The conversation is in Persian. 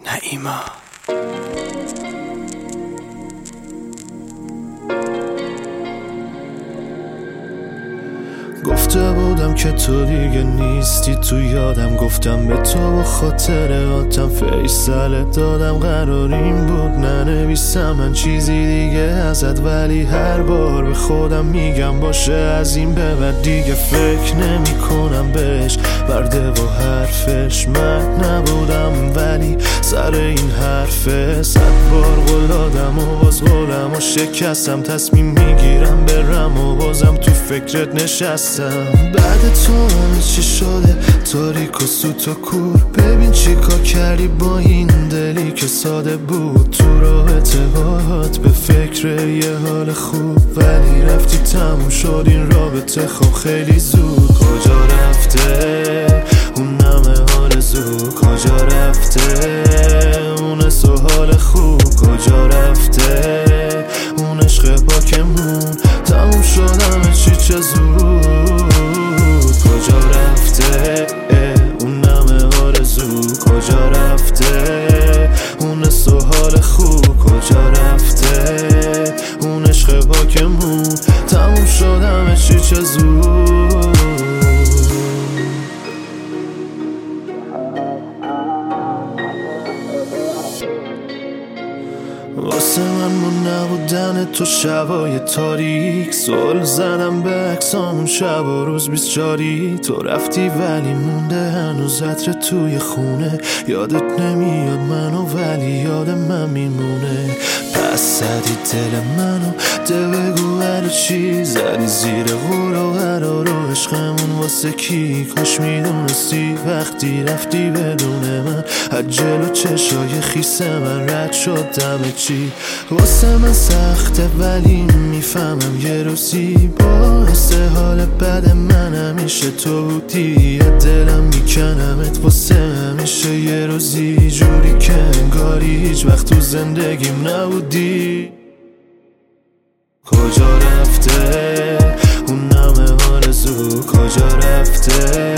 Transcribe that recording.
نعیما. گفته بودم که تو دیگه نیستی تو یادم، گفتم به تو و خاطراتم فیصله دادم. قرار این بود ننویسم من چیزی دیگه ازت، ولی هر بار به خودم میگم باشه از این به بعد دیگه فکر نمی کنم بهش. برده و حرفش من نبودم، ولی سر این حرفه 100 بار قول دادم و باز قولم و شکستم. تصمیم میگیرم برم و بازم تو فکرت نشستم. بعد تو همه چی شده تاریک و سوت و کور. ببین چی کار کردی با این دلی که ساده بود. تو راحت باهات به فکر یه حال خوب، ولی رفتی تموم شد این رابطه خب خیلی زود. کجا رفته اون همه آرزو؟ کجا رفته اون سوال خوب؟ کجا رفته اون عشق پاکمون؟ تموم شد همه چی چه زود. کجا رفته اون همه آرزو؟ کجا رفته اون سوال خوب؟ کجا رفته اون عشق پاکمون؟ تموم شد همه چی چه زود. واسه من نبودن تو شبای تاریک، سوال زدم به عکسامون شب و روز 24. تو رفتی ولی مونده هنوز عطر توی خونه. یادت نمیاد منو ولی یاد من میمونه. پس زدی دل منو ده بگو هر چی زدی زیر غور و قرار و عشقمون واسه کی؟ کاش میدونستی وقتی رفتی بدون من از جلو چشای خیس من رد شد دم چی. واسه من سخته ولی میفهمم یه روزی باعث حال بد من همیشه تو بودی. دلم میکنمت واسه همیشه یه روزی جوری که انگاری هیچ وقت تو زندگیم نبودی. کجا رفته اون همه آرزو؟ کجا رفته